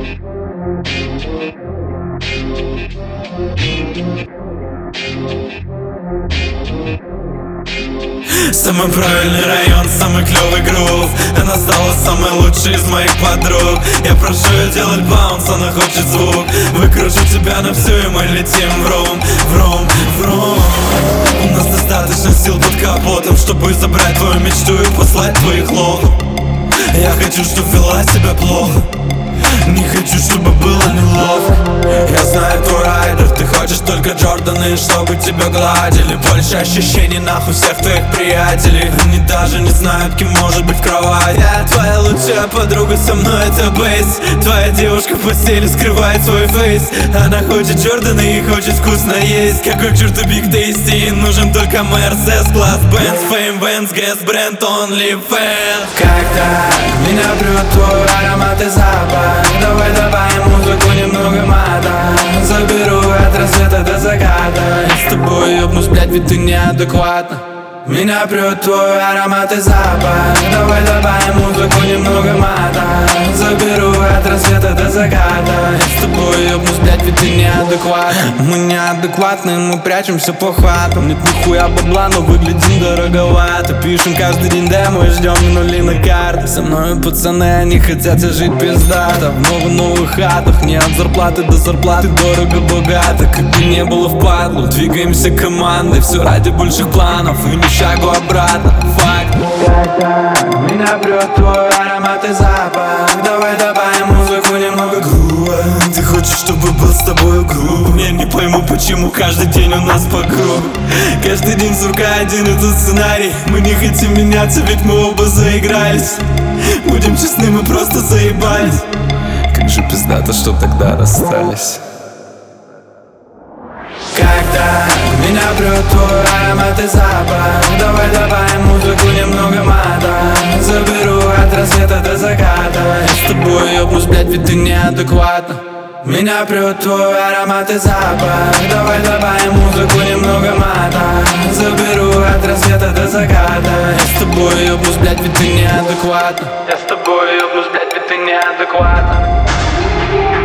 Самый правильный район, самый клевый грув. Она стала самой лучшей из моих подруг. Я прошу ее делать баунс, она хочет звук. Выкручу тебя на всю, и мы летим врум, врум, врум. У нас достаточно сил под капотом, чтобы забрать твою мечту и послать твоих лох. Я хочу, чтоб вела себя плохо, не хочу, чтобы было неловко. Я знаю твой райдер, ты хочешь только Джорданы, чтобы тебя гладили. Больше ощущений нахуй всех твоих приятелей. Они даже не знают, кем может быть в кровати. Я твоя лучшая подруга, со мной это бейс. Твоя девушка в постели скрывает свой фейс. Она хочет Джорданы и хочет вкусно есть. Какой черт и Big Tasty, нужен только Mercedes класс Benz, Fame, Benz, Guess, бренд, OnlyFans. Когда меня прет твой аромат и запах, давай добавим музыку, немного мата. Заберу от рассвета до заката. С тобой ёбнусь, блядь, ведь ты неадекватна. Меня прет твой аромат и запах, давай добавим музыку, немного мата. Заберу от рассвета до заката. С тобой ёбнусь, блядь, ведь ты неадекватна. Мы неадекватны, мы прячемся по хатам. Нет нихуя бабла, но выглядим дороговато. Пишем каждый день демо и ждем нули на карты. Со мной пацаны, они хотят жить пиздато. В новых хатах, не от зарплаты до зарплаты, дорого-богато. Как бы не было впадлу, двигаемся командой. Все ради больших планов и ни шагу обратно, факт. Когда меня прет твой аромат и запах, давай добавим музыку, немного грува. Ты хочешь, чтобы был с тобой груб? Я не пойму, почему каждый день у нас по кругу. Каждый день, сука, один и тот сценарий. Мы не хотим меняться, ведь мы оба заигрались. Будем честны, мы просто заебались. Как же пиздато, что тогда расстались. Когда меня прет твой аромат и запах, давай добавим музыку, немного мата. Заберу от рассвета до заката. С тобой ёбнусь, блядь, ведь ты неадекватна. Меня прет твой аромат и запах, давай добавим музыку, немного мата. Заберу от рассвета до заката. С тобой ёбнусь, блядь, ведь ты неадекватна. Я с тобой ёбнусь, блядь, ведь ты неадекватна.